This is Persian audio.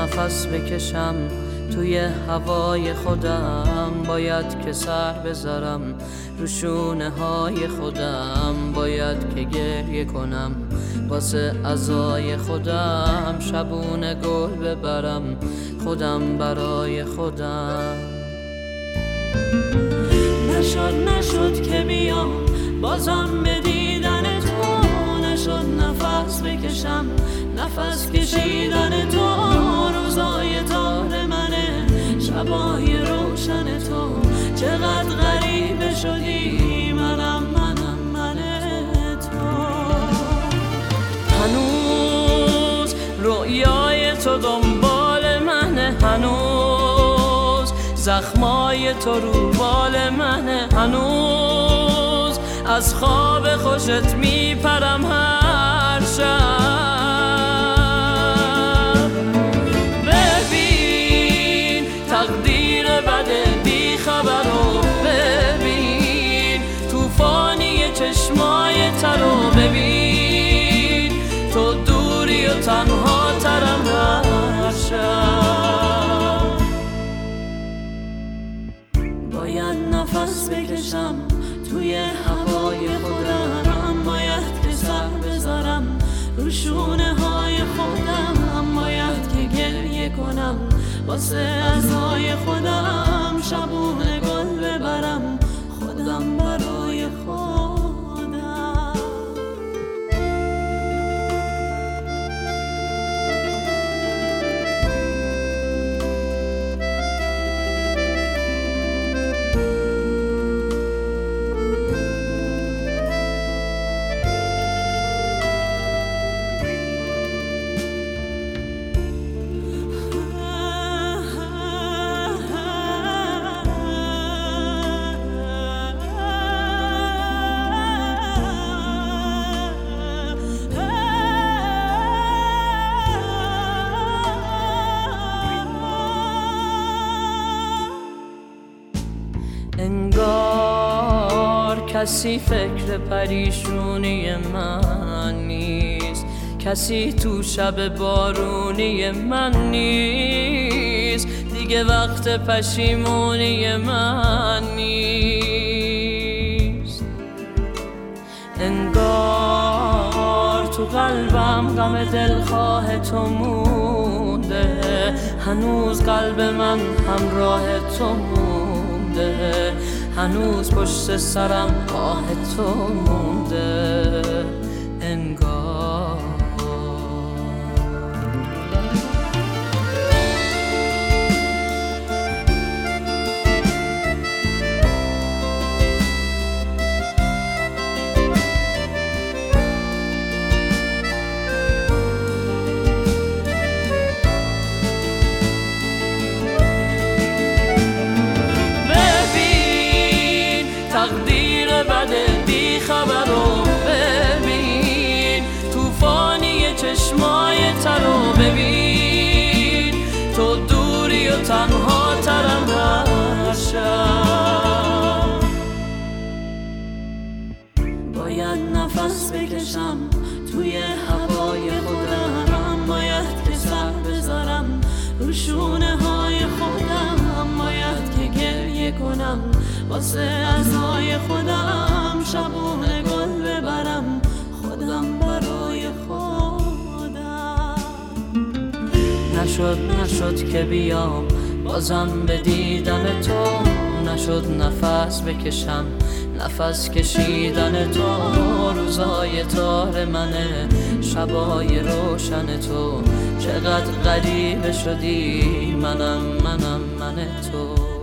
نفس بکشم توی هوای خودم، باید که سر بذارم رو شونه های خودم، باید که گریه کنم واسه عزای خودم، شبونه گل ببرم خودم برای خودم. نشد که بیام بازم به دیدن تو، نشد نفس بکشم نفس کشیدن تو، روزای تار منه شبای روشن تو، چقدر غریبه شدی منم تو. هنوز رویای تو دنبال منه، هنوز زخمای تو رو بال منه، هنوز از خواب خوشت میپرم هر شب. ببین تقدیر بده بی خبرو، ببین توفانی چشمای ترو، ببین تو دوری و تنها ترم هر شب. باید نفس بکشم توی هوای خودم، باید که سر بذارم رو شونه های خودم، باید که گریه کنم واسه عزای خودم، شبونه گل ببرم خودم برای خودم. انگار کسی فکر پریشونی من نیست، کسی تو شب بارونی من نیست، دیگه وقت پشیمونی من نیست. انگار تو قلبم غم دلخواه تو مونده، هنوز قلب من همراه تو مونده، هنوز پشت سرم آه تو مونده. انگار تقدیر بده بی خبرو، ببین توفانی چشمای ترو، ببین تو دوری و تنها ترم هر شب. باید نفس بکشم توی هوای خودم، باید که سر بذارم رو شونه های خودم، باید که گریه کنم واسه عزای خودم، شبونه گل ببرم خودم برای خودم. نشد که بیام بازم به دیدن تو، نشد نفس بکشم نفس کشیدن تو، روزای تار منه شبای روشن تو، چقدر غریبه شدی منم تو.